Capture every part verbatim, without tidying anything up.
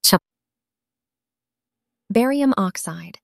Ch- Barium oxide,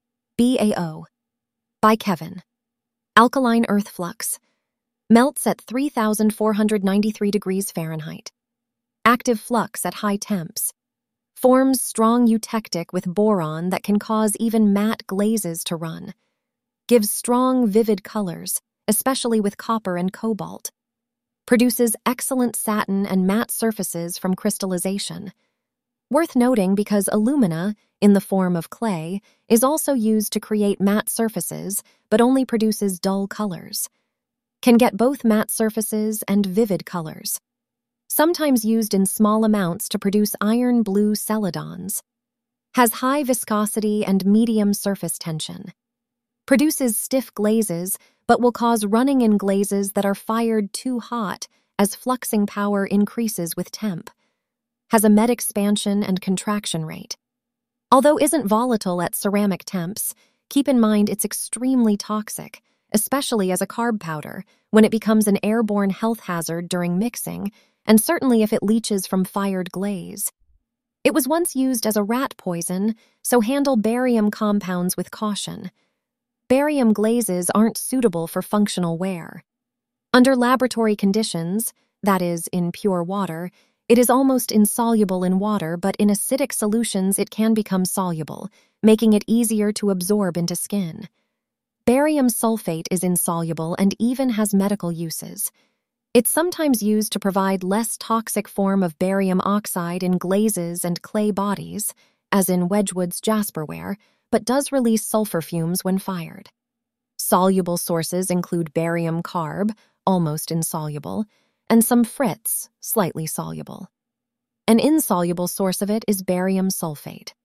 B A O, by Kevin. Alkaline earth flux. Melts at three thousand four hundred ninety-three degrees Fahrenheit. Active flux at high temps. Forms strong eutectic with boron that can cause even matte glazes to run. Gives strong, vivid colors, especially with copper and cobalt. Produces excellent satin and matte surfaces from crystallization. Worth noting because alumina, in the form of clay, is also used to create matte surfaces, but only produces dull colors. Can get both matte surfaces and vivid colors. Sometimes used in small amounts to produce iron blue celadons. Has high viscosity and medium surface tension. Produces stiff glazes, but will cause running in glazes that are fired too hot as fluxing power increases with temp. Has a med expansion and contraction rate. Although isn't volatile at ceramic temps, keep in mind it's extremely toxic, especially as a carb powder, when it becomes an airborne health hazard during mixing, and certainly if it leaches from fired glaze. It was once used as a rat poison, so handle barium compounds with caution. Barium glazes aren't suitable for functional wear. Under laboratory conditions, that is, in pure water, it is almost insoluble in water, but in acidic solutions it can become soluble, making it easier to absorb into skin. Barium sulfate is insoluble and even has medical uses. It's sometimes used to provide less toxic form of barium oxide in glazes and clay bodies, as in Wedgwood's Jasperware, but does release sulfur fumes when fired. Soluble sources include barium carb, almost insoluble, and some Fritz, slightly soluble. An insoluble source of it is barium sulfate.